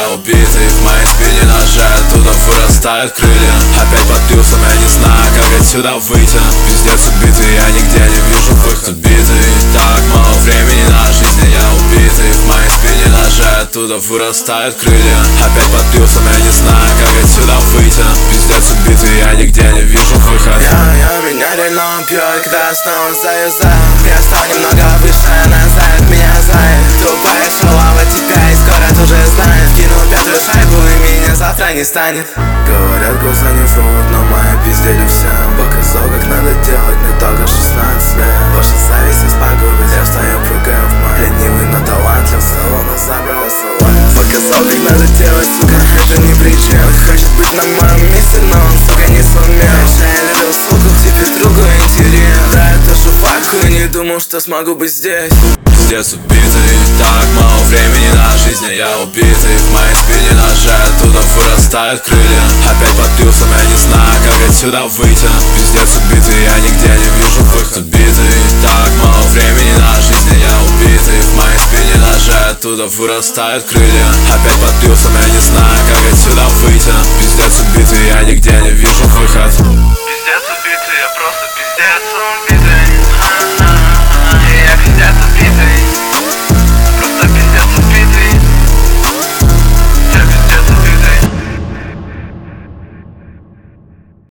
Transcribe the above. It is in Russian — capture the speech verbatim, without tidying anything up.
я убитый. В моей спине ножи, оттуда вырастают крылья. Опять подпился, я не знаю, как отсюда выйти. Пиздец убитый, я нигде не вижу выход. Убитый, так мало времени на жизнь, я убитый. В моей спине ножи, оттуда вырастают крылья. Опять подпился, я не знаю, как отсюда выйти. Пиздец убитый, я нигде не вижу выход. Я, я меня реально пьет, когда снова завязал. Я стал немного выше, она знает меня, знает. Тупая шалава тебя и скоро тоже знает. Кинул пятую шайбу и меня завтра не станет. Говорят, глаза не врут, но мои пиздели всем. Показал, как надо делать, мне только шестнадцать лет. Ваша зависть из погубит, я встаю, прыгаю в май. Ленивый, но талантлив, салона забрала салон. Показал, как надо делать, сука, это не причина. Хочет быть на моем месте, но он, сука, не сумел. Я любил суку, теперь другу интерес. Да, я тоже факу и не думал, что смогу быть здесь. Пиздец убитый, так мало времени на жизнь, я убитый. В моей спине ножи, оттуда вырастают крылья. Опять подпился, я не знаю, как отсюда выйти. Пиздец убитый, я нигде не вижу выход. Убитый, так мало времени на жизнь, я убитый. В моей спине ножи, оттуда вырастают крылья. Опять подпился, я не знаю, как